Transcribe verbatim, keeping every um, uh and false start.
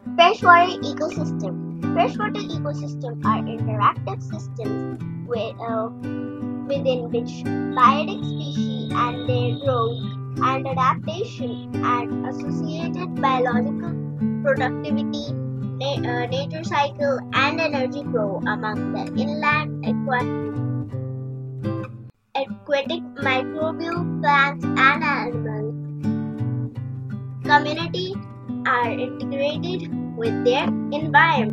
Freshwater ecosystem. Freshwater ecosystems are interactive systems with, uh, within which biotic species and their growth and adaptation and associated biological productivity, na- uh, nature cycle, and energy flow among the inland aqua- aquatic microbial plants and animal community are integrated with their environment.